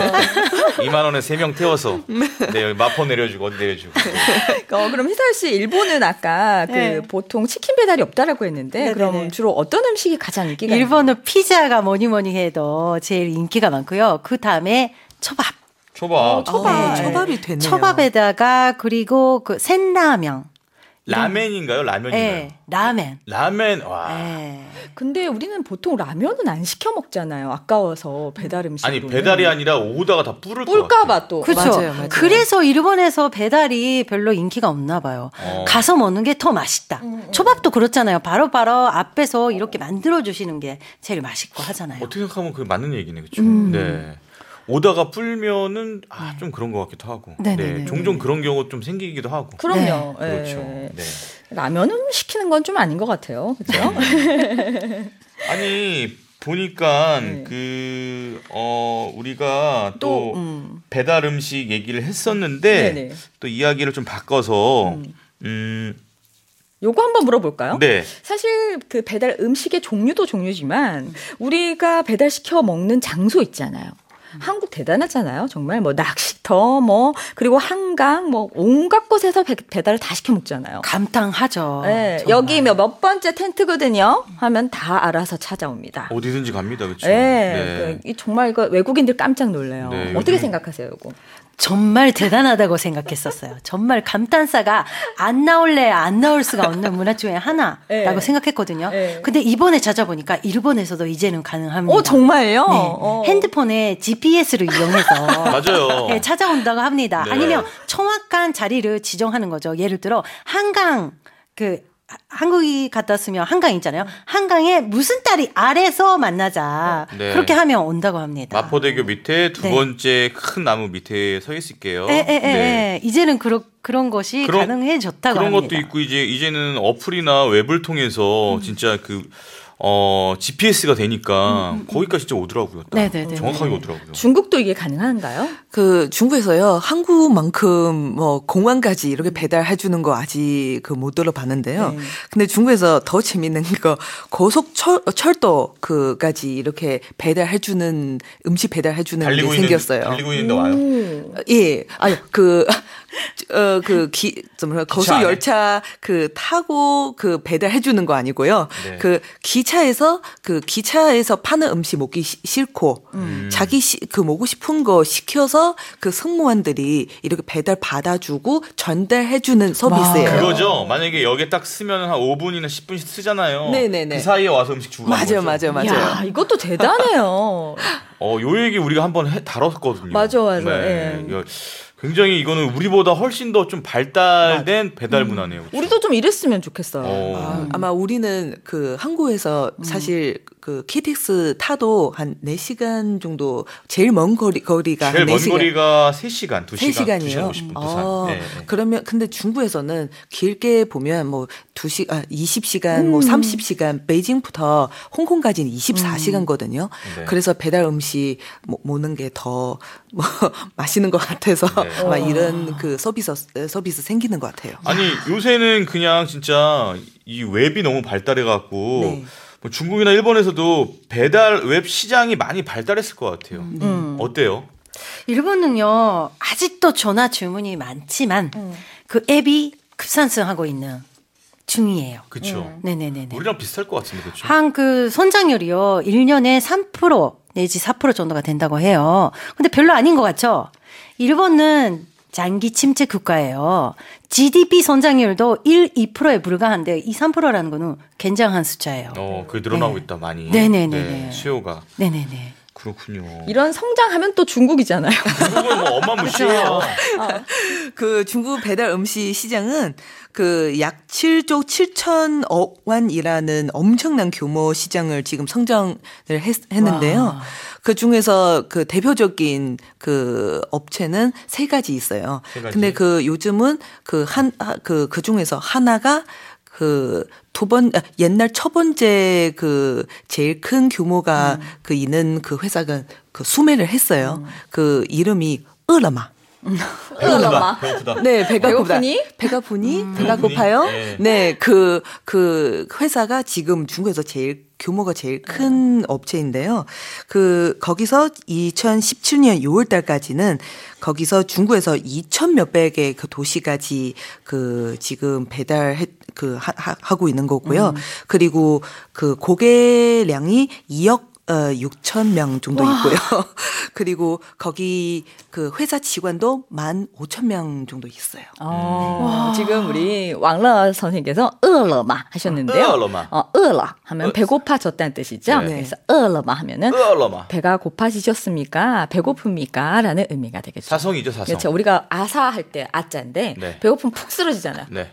2만 원에 3명 태워서 네, 여기 마포 내려주고 어디 내려주고. 그럼 희설 씨 일본은 아까 네. 그 보통 치킨 배달이 없다라고 했는데 네네네. 그럼 주로 어떤 음식이 가장 인기가 일본은 피자가 뭐니 해도 제일 인기가 많고요. 그 다음에 초밥. 초밥. 초밥. 초밥이 됐네요. 초밥에다가 그리고 그 센라면. 라멘인가요? 라면인가요? 네, 라멘. 라멘. 와. 네. 근데 우리는 보통 라면은 안 시켜 먹잖아요. 아까워서 배달 음식으로. 아니 배달이 아니라 오다가 다 뿌를 것 뿔까봐 또. 그렇죠. 맞아요. 그래서 일본에서 배달이 별로 인기가 없나 봐요. 가서 먹는 게 더 맛있다. 초밥도 그렇잖아요. 바로바로 앞에서 이렇게 만들어 주시는 게 제일 맛있고 하잖아요. 어떻게 생각하면 그게 맞는 얘기네, 그렇죠? 네. 오다가 불면은 좀 그런 것 같기도 하고. 네네네. 네. 종종 그런 경우 좀 생기기도 하고. 그럼요. 예. 그렇죠. 네. 라면은 시키는 건 좀 아닌 것 같아요. 그렇죠? 아니 보니까 네. 우리가 또 또, 배달 음식 얘기를 했었는데 네네. 또 이야기를 좀 바꿔서 요거 한번 물어볼까요? 네. 사실 그 배달 음식의 종류도 종류지만 우리가 배달시켜 먹는 장소 있잖아요. 한국 대단하잖아요. 정말 뭐 낚시터 뭐 그리고 한강 뭐 온갖 곳에서 배달을 다 시켜 먹잖아요. 감탄하죠. 네, 정말. 여기 몇 번째 텐트거든요. 하면 다 알아서 찾아옵니다. 어디든지 갑니다. 그렇죠. 네. 정말 이거 외국인들 깜짝 놀래요. 네, 어떻게 요즘- 생각하세요, 이거? 정말 대단하다고 생각했었어요. 정말 감탄사가 안 나올 수가 없는 문화 중에 하나라고 네. 생각했거든요. 네. 근데 이번에 찾아보니까 일본에서도 이제는 가능합니다. 정말요? 네. 핸드폰에 GPS를 이용해서 맞아요. 네, 찾아온다고 합니다. 네. 아니면 정확한 자리를 지정하는 거죠. 예를 들어 한강 한국이 갔다 왔으면 한강 있잖아요. 한강에 무슨 딸이 아래서 만나자. 네. 그렇게 하면 온다고 합니다. 마포대교 밑에 두 네. 번째 큰 나무 밑에 서 있을게요. 이제는 그런 것이 가능해졌다고 그런 합니다. 것도 있고 이제는 어플이나 웹을 통해서 진짜 GPS가 되니까 거기까지 진짜 오더라고요. 딱. 네네네. 정확하게 오더라고요. 중국도 이게 가능한가요? 그 중국에서요 한국만큼 뭐 공항까지 이렇게 배달해 주는 거 아직 못 들어봤는데요. 근데 중국에서 더 재밌는 거 고속철도 그까지 이렇게 배달해 주는 음식 배달해 주는 게 생겼어요. 달리고 있는데 와요. 예, 아니 고속 열차 타고 배달해 주는 거 아니고요. 네. 기차에서 파는 음식 먹기 싫고 자기 먹고 싶은 거 시켜서 승무원들이 이렇게 배달 받아주고 전달해 주는 서비스예요. 그거죠. 만약에 여기에 딱 쓰면 한 5분이나 10분씩 쓰잖아요. 네네네. 그 사이에 와서 음식 주고 가는 거죠. 맞아요. 야, 이것도 대단해요. 요 얘기 우리가 한번 다뤘거든요. 맞아. 네. 굉장히 이거는 우리보다 훨씬 더 좀 발달된 배달 문화네요. 그렇죠? 우리도 좀 이랬으면 좋겠어요. 아마 우리는 한국에서 사실 KTX 타도 한 4시간 정도 제일 먼 거리가 제일 한 먼 4시간. 거리가 3시간, 3시간이에요. 2시간 50분 부산. 네. 그러면 근데 중국에서는 길게 보면 뭐 20시간, 뭐 30시간, 베이징부터 홍콩까지는 24시간거든요. 네. 그래서 배달 음식 먹는 게 더 맛있는 것 같아서 네. 아마 이런 서비스 생기는 것 같아요. 아니 요새는 그냥 진짜 이 웹이 너무 발달해갖고 네. 뭐 중국이나 일본에서도 배달 웹 시장이 많이 발달했을 것 같아요. 어때요? 일본은요 아직도 전화 주문이 많지만 그 앱이 급상승하고 있는 중이에요. 그렇죠. 네네네. 우리랑 비슷할 것 같은데 그렇죠? 한 성장률이요 1년에 3% 내지 4% 정도가 된다고 해요. 근데 별로 아닌 것 같죠? 일본은 장기 침체 국가예요. GDP 성장률도 2%에 불과한데 3%라는 거는 굉장한 숫자예요. 그게 늘어나고 있다 많이. 네네네네. 네, 수요가. 네네네. 그렇군요. 이런 성장하면 또 중국이잖아요. 중국은 뭐 어마무시해요. 중국 배달 음식 시장은 약 7조 7천억 원이라는 엄청난 규모 시장을 지금 성장을 했는데요. 와. 그 중에서 대표적인 업체는 3가지 있어요. 3가지? 근데 요즘은 그 중에서 하나가 옛날 첫 번째 제일 큰 규모가 있는 회사가 수매를 했어요. 이름이 으라마. 배고프다. 네, 배가 배고프니? 배가 부니? 배가 배고프니? 고파요? 네. 네, 회사가 지금 중국에서 규모가 제일 큰 업체인데요. 거기서 2017년 6월 달까지는 거기서 중국에서 2천 몇백 개의 도시까지 지금 하고 있는 거고요. 그리고 고객량이 2억 6천 명 정도 있고요. 그리고 거기 회사 직원도 15,000명 정도 있어요. 지금 우리 왕러 선생님께서 으러마 하셨는데요. 으러마. 으러 하면 배고파졌다는 뜻이죠. 네. 그래서 으러마 하면은 으러마. 배가 고파지셨습니까? 배고픕니까? 라는 의미가 되겠죠. 사성이죠, 사성. 그렇죠. 우리가 아사할 때 아자인데 네. 배고프면 푹 쓰러지잖아요. 네.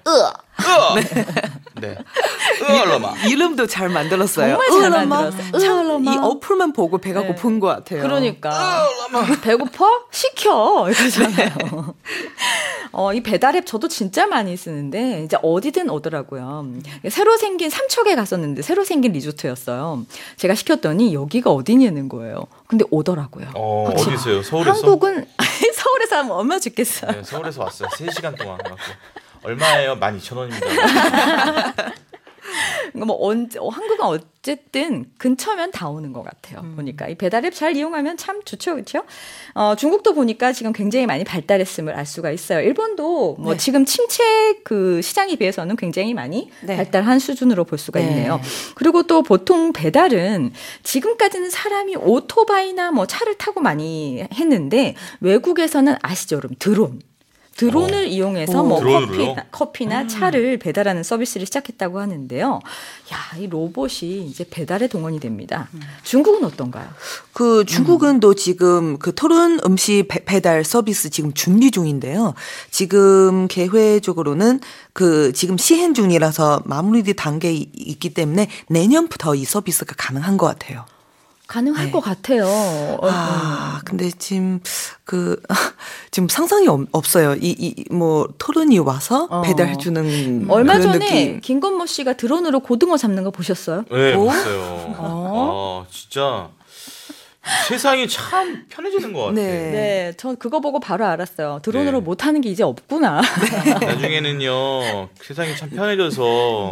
네. 으러마. 이름도 잘 만들었어요. 정말 잘 으라마. 만들었어요. 참 으라마. 이 어플만 보고 배가 네. 고픈 것 같아요. 그러니까 배고파? 시켜 이거잖아요. 이 배달앱 저도 진짜 많이 쓰는데 이제 어디든 오더라고요. 새로 생긴 삼척에 갔었는데 새로 생긴 리조트였어요. 제가 시켰더니 여기가 어디냐는 거예요. 근데 오더라고요. 어디 있어요? 서울에서? 한국은 서울에서 하면 얼마 죽겠어요. 네, 서울에서 왔어요. 3시간 동안. 얼마예요? 12,000원입니다. 한국은 어쨌든 근처면 다 오는 것 같아요. 보니까 이 배달앱 잘 이용하면 참 좋죠, 그렇죠? 중국도 보니까 지금 굉장히 많이 발달했음을 알 수가 있어요. 일본도 뭐 지금 침체 그 시장에 비해서는 굉장히 많이 발달한 수준으로 볼 수가 있네요. 그리고 또 보통 배달은 지금까지는 사람이 오토바이나 뭐 차를 타고 많이 했는데 외국에서는 아시죠, 여러분? 드론을 이용해서 뭐 커피나 차를 배달하는 서비스를 시작했다고 하는데요. 야, 이 로봇이 이제 배달에 동원이 됩니다. 중국은 어떤가요? 그 중국은 지금 그 토론 음식 배달 서비스 지금 준비 중인데요. 지금 개회적으로는 그 지금 시행 중이라서 마무리 단계에 있기 때문에 내년부터 이 서비스가 가능한 것 같아요. 가능할 것 같아요. 근데 지금 지금 상상이 없어요. 뭐 토론이 와서 배달해주는 얼마 그런 전에 느낌. 김건모 씨가 드론으로 고등어 잡는 거 보셨어요? 네, 봤어요. 진짜 세상이 참 편해지는 것 같아요. 네, 전 그거 보고 바로 알았어요. 드론으로 못하는 게 이제 없구나. 나중에는요, 세상이 참 편해져서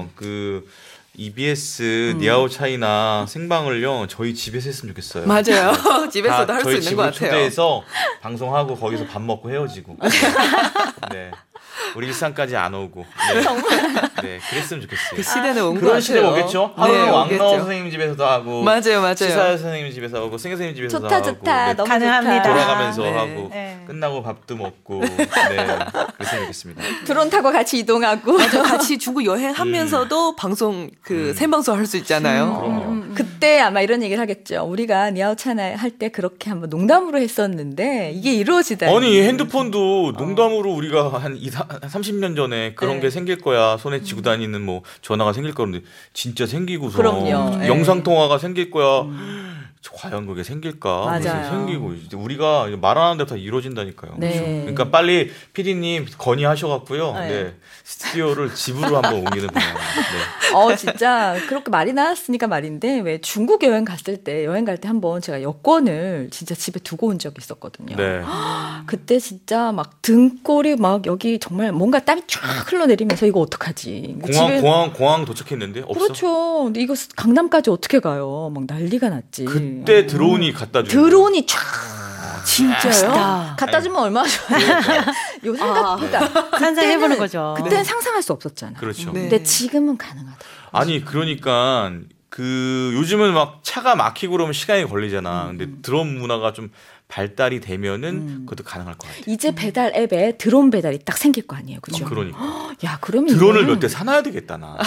EBS 니아오 차이나 생방을요 저희 집에서 했으면 좋겠어요. 맞아요. 집에서도 할 수 있는 것 같아요. 저희 집을 초대해서 방송하고 거기서 밥 먹고 헤어지고. 네. 우리 일상까지 안 오고. 네. 네, 그랬으면 좋겠어요. 그 시대는 온 것 같아요. 그런 시대 오겠죠? 하루는 네, 왕너 오겠죠. 선생님 집에서도 하고. 맞아요. 시사 선생님 집에서 하고, 승혜 선생님 집에서도 좋다, 하고. 좋다. 네, 너무 가능합니다. 좋다. 돌아가면서 네. 하고, 네. 끝나고 밥도 먹고. 네, 그랬으면 좋겠습니다. 드론 타고 같이 이동하고. 맞아, 같이 중국 여행하면서도 방송 생방송 할 수 있잖아요. 그럼요. 그때 아마 이런 얘기를 하겠죠. 우리가 니아오차나 할 때 그렇게 한번 농담으로 했었는데 이게 이루어지다니. 아니 핸드폰도 농담으로 우리가 한 30년 전에 그런 게 생길 거야. 손에 쥐고 다니는 뭐 전화가 생길 거는데 진짜 생기고서 그럼요. 영상 통화가 생길 거야. 과연 그게 생길까? 맞아요. 그래서 생기고 이제 우리가 말하는 대로 다 이루어진다니까요. 네. 그렇죠? 그러니까 빨리 PD님 건의하셔갖고요. 네. 스튜디오를 집으로 한번 옮기는 방향. 네. 진짜 그렇게 말이 나왔으니까 말인데 왜 중국 여행 갔을 때 여행 갈 때 한번 제가 여권을 진짜 집에 두고 온 적이 있었거든요. 네. 그때 진짜 막 등골이 막 여기 정말 뭔가 땀이 쫙 흘러내리면서 이거 어떡하지? 공항 도착했는데 없어. 그렇죠. 근데 이거 강남까지 어떻게 가요? 막 난리가 났지. 그때 드론이 갖다 준 드론이 쫙 진짜요? 갖다 주면 얼마나 좋아요. 요 생각보다 상상해보는 거죠. 그때는 상상할 수 없었잖아. 그렇죠. 네. 근데 지금은 가능하다. 아니 그러니까 요즘은 막 차가 막히고 그러면 시간이 걸리잖아. 근데 드론 문화가 좀 발달이 되면은 그것도 가능할 것 같아요. 이제 배달 앱에 드론 배달이 딱 생길 거 아니에요, 그죠? 그러니까 야, 그러면 드론을 이거는 몇 대 사놔야 되겠다 나.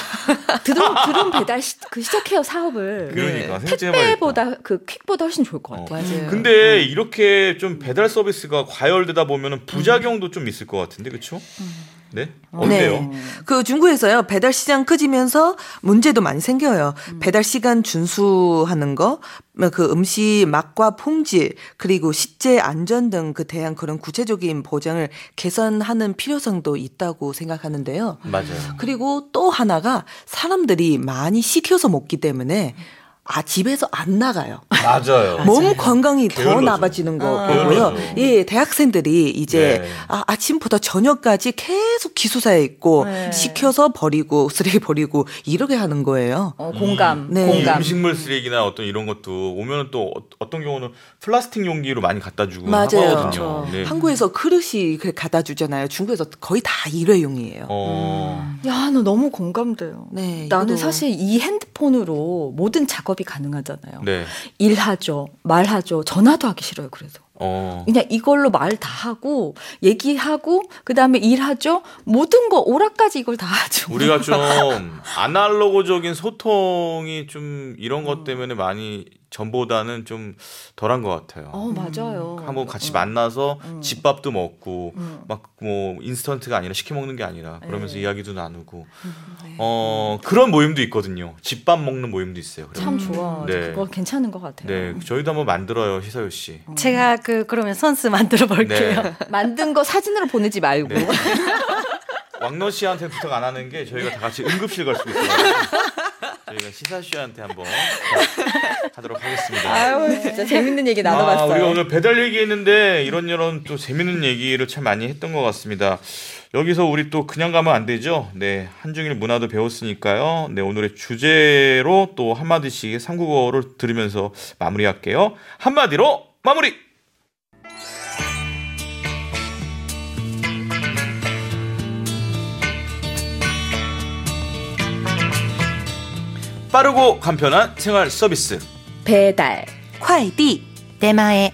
드론 배달 시작해요 사업을. 그러니까 생각 좀 해봐야겠다. 택배보다 퀵보다 훨씬 좋을 것 같아요. 맞아요. 근데 이렇게 좀 배달 서비스가 과열되다 보면은 부작용도 좀 있을 것 같은데, 그렇죠? 네, 어때요? 네. 그 중국에서요 배달 시장 커지면서 문제도 많이 생겨요. 배달 시간 준수하는 거, 그 음식 맛과 품질 그리고 식재 안전 등 그 대한 그런 구체적인 보장을 개선하는 필요성도 있다고 생각하는데요. 맞아요. 그리고 또 하나가 사람들이 많이 시켜서 먹기 때문에 집에서 안 나가요. 맞아요. 몸 건강이 더 게을러져. 나빠지는 거고요. 게을러져. 예, 대학생들이 이제 네. 아침부터 저녁까지 계속 기숙사에 있고 네. 시켜서 버리고 쓰레기 버리고 이러게 하는 거예요. 공감, 네. 이 공감. 음식물 쓰레기나 어떤 이런 것도 오면은 또 어떤 경우는 플라스틱 용기로 많이 갖다 주고 맞아요. 하거든요. 그렇죠. 네. 한국에서 그릇이 갖다 주잖아요. 중국에서 거의 다 일회용이에요. 야, 너 너무 공감돼요. 네, 나는 이거도- 사실 이 핸드폰으로 모든 작업이 가능하잖아요. 네. 일하죠, 말하죠, 전화도 하기 싫어요. 그래서 그냥 이걸로 말 다 하고 얘기하고 그 다음에 일하죠. 모든 거 오락까지 이걸 다 하죠. 우리가 좀 아날로그적인 소통이 좀 이런 것 때문에 많이 전보다는 좀 덜한 것 같아요. 맞아요. 한번 같이 만나서 집밥도 먹고 막 뭐 인스턴트가 아니라 시켜 먹는 게 아니라 그러면서 이야기도 나누고 그런 모임도 있거든요. 집밥 먹는 모임도 있어요. 참 좋아. 네. 그거 괜찮은 것 같아요. 네, 저희도 한번 만들어요, 희서유 씨. 제가 그러면 선스 만들어 볼게요. 네. 만든 거 사진으로 보내지 말고. 네. 왕노 씨한테 부탁 안 하는 게 저희가 다 같이 응급실 갈 수도 있어요. 저희가 시사 씨한테 한번 하도록 하겠습니다. 아유, 진짜 재밌는 얘기 나눠봤어요. 우리가 오늘 배달 얘기했는데 이런 또 재밌는 얘기를 참 많이 했던 것 같습니다. 여기서 우리 또 그냥 가면 안 되죠. 네, 한중일 문화도 배웠으니까요. 네, 오늘의 주제로 또 한마디씩 삼국어를 들으면서 마무리할게요. 한마디로 마무리! 빠르고 간편한 생활 서비스 배달. 快递 대마에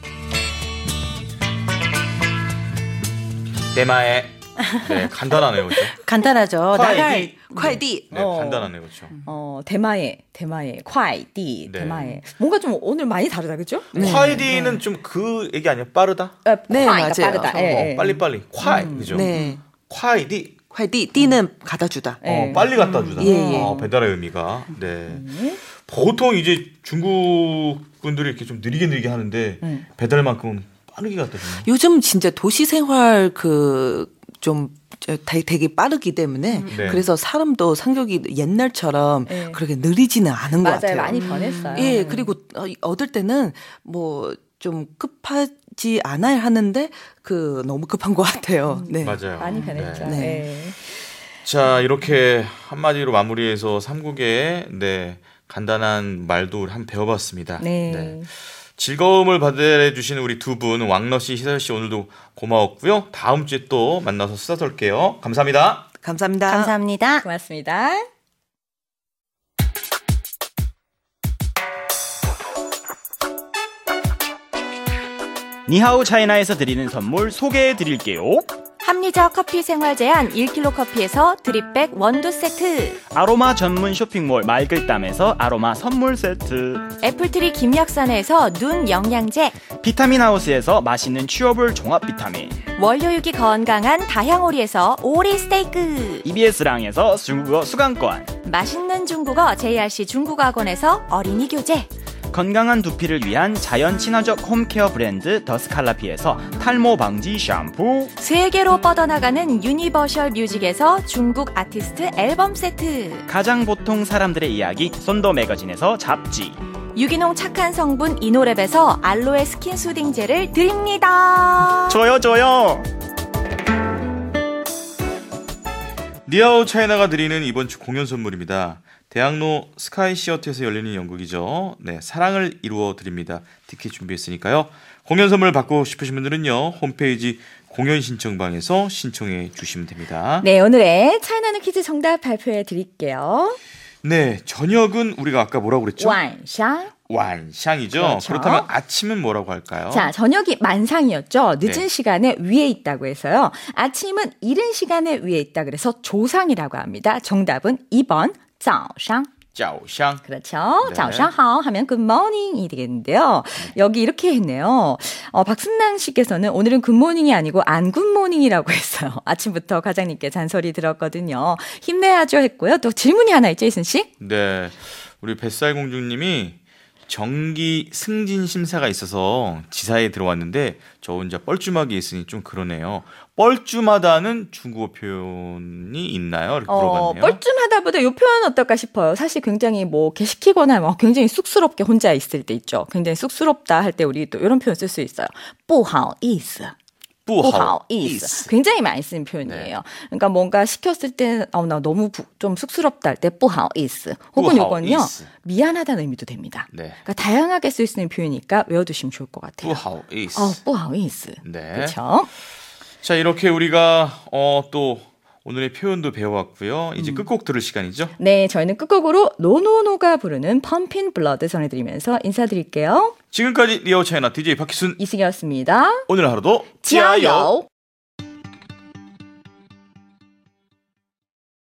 대마에 네, 간단하네요. 그렇죠? 간단하죠. 나갈 快递 네, 간단하네요. 그렇죠? 대마에, 네. 콰이디, 대마에. 뭔가 좀 오늘 많이 다르다, 그죠? 콰이디는 좀 그 얘기 아니에요? 빠르다? 네, 콰이가 맞아요. 빠르다. 예, 예. 빨리빨리 콰이 그죠? 네. 콰이디 快递 띠는 갖다 주다. 네. 빨리 갖다 주다. 예, 예. 배달의 의미가. 네. 보통 이제 중국 분들이 이렇게 좀 느리게 하는데 배달만큼은 빠르게 갖다 주네요. 요즘 진짜 도시 생활 좀 되게 빠르기 때문에 네. 그래서 사람도 상격이 옛날처럼 네. 그렇게 느리지는 않은 것 맞아요. 같아요. 많이 변했어요. 예, 그리고 얻을 때는 뭐 좀 급하지 않아야 하는데 너무 급한 것 같아요. 네. 맞아요. 많이 변했죠. 네. 네. 자, 이렇게 한마디로 마무리해서 삼국의 네, 간단한 말도 한번 배워봤습니다. 네. 즐거움을 받아주시는 우리 두 분, 왕러 씨, 희설 씨 오늘도 고마웠고요. 다음 주에 또 만나서 수다 떨게요. 감사합니다. 감사합니다. 감사합니다. 고맙습니다. 니하오 차이나에서 드리는 선물 소개해 드릴게요. 합리적 커피 생활 제한 1kg 커피에서 드립백 원두 세트, 아로마 전문 쇼핑몰 말글담에서 아로마 선물 세트, 애플트리 김약산에서 눈 영양제, 비타민 하우스에서 맛있는 취업을 종합 비타민, 원료육이 건강한 다향오리에서 오리 스테이크, EBS랑에서 중국어 수강권, 맛있는 중국어 JRC 중국어학원에서 어린이 교재, 건강한 두피를 위한 자연 친화적 홈케어 브랜드 더스칼라피에서 탈모 방지 샴푸, 세계로 뻗어나가는 유니버셜 뮤직에서 중국 아티스트 앨범 세트, 가장 보통 사람들의 이야기 쏜더 매거진에서 잡지, 유기농 착한 성분 이노랩에서 알로에 스킨 수딩젤을 드립니다. 줘요. 니아오 차이나가 드리는 이번 주 공연 선물입니다. 대학로 스카이 시어터에서 열리는 연극이죠. 네, 사랑을 이루어 드립니다. 티켓 준비했으니까요. 공연 선물 받고 싶으신 분들은요. 홈페이지 공연 신청방에서 신청해 주시면 됩니다. 네, 오늘의 차이나는 퀴즈 정답 발표해 드릴게요. 네, 저녁은 우리가 아까 뭐라고 그랬죠? 완샹. 완샹이죠. 그렇죠. 그렇다면 아침은 뭐라고 할까요? 자, 저녁이 만상이었죠. 늦은 네. 시간에 위에 있다고 해서요. 아침은 이른 시간에 위에 있다 그래서 조상이라고 합니다. 정답은 2번 早上. 짜오샹. 그렇죠. 네. 早上好 하면 굿모닝이 되겠는데요. 여기 이렇게 했네요. 박순랑 씨께서는 오늘은 굿모닝이 아니고 안 굿모닝이라고 했어요. 아침부터 과장님께 잔소리 들었거든요. 힘내야죠 했고요. 또 질문이 하나 있죠, 이순 씨? 네, 우리 뱃살공주님이 정기 승진 심사가 있어서 지사에 들어왔는데 저 혼자 뻘쭘하게 있으니 좀 그러네요. 뻘쭘하다는 중국어 표현이 있나요? 이렇게 물어봤네요. 뻘쭘하다보다 이 표현 어떨까 싶어요. 사실 굉장히 뭐 이렇게 시키거나 뭐 굉장히 쑥스럽게 혼자 있을 때 있죠. 굉장히 쑥스럽다 할 때 우리 또 이런 표현 쓸 수 있어요. 不好意思. 不好意思. 굉장히 많이 쓰는 표현이에요. 그러니까 뭔가 시켰을 때 나 너무 좀 쑥스럽다 할 때 不好意思. 혹은 이건요. 미안하다는 의미도 됩니다. 네. 그러니까 다양하게 쓸 수 있는 표현이니까 외워두시면 좋을 것 같아요. 不好意思. 不好意思. 네. 그렇죠? 자, 이렇게 우리가 또 오늘의 표현도 배워왔고요. 이제 끝곡 들을 시간이죠. 네, 저희는 끝곡으로 노노노가 부르는 펌핀 블러드 전해드리면서 인사드릴게요. 지금까지 리오 차이나 DJ 박희순 이승이었습니다. 오늘 하루도 지아요.